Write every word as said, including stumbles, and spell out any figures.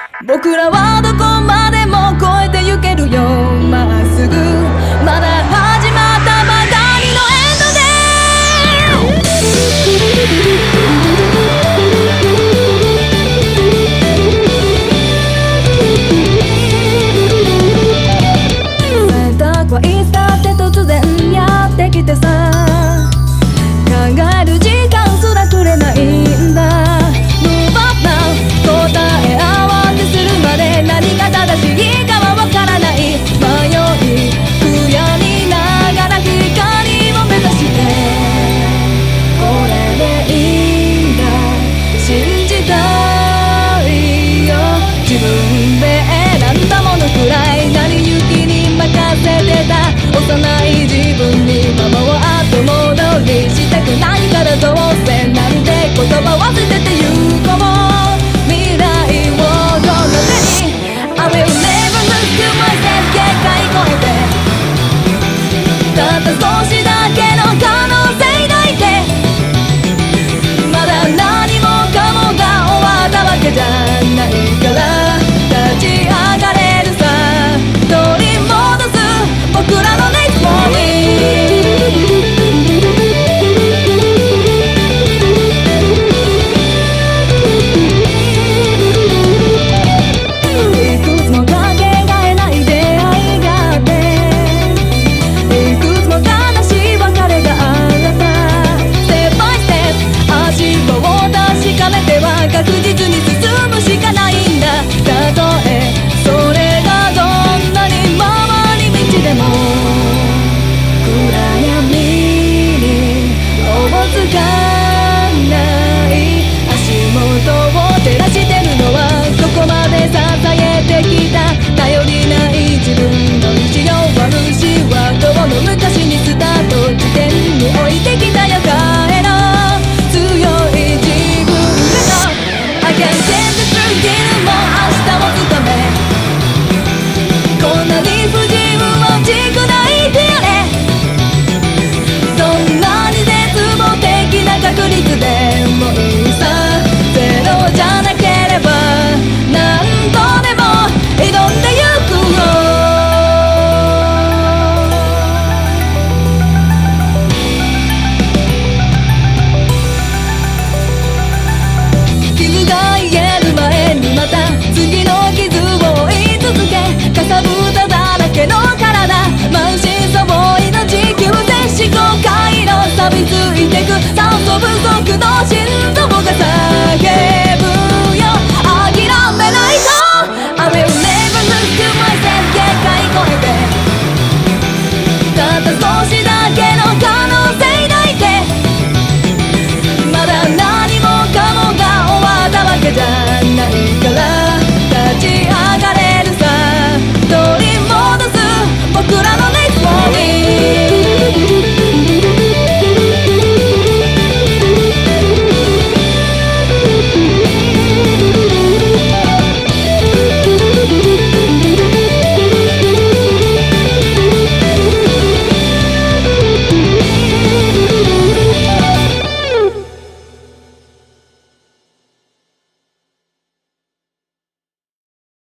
僕らはどこまでも越えてゆけるよまっすぐまだ始まったばかりのエンドで選択はいつだって突然やってきてさ考える時間すらくれないんだ何が正しいかはわからない迷い悔やみながら光を目指してこれでいいんだ信じたいよ自分で選んだものくらい成り行きに任せてた幼い自分にママは後戻りしたくないからどうせなんて言葉忘れてゆこう未来をどの手にI will never lose to myself 限界越えてたった少しだけの可能性がいてまだ何もかもが終わったわけじゃないから立ち上がれ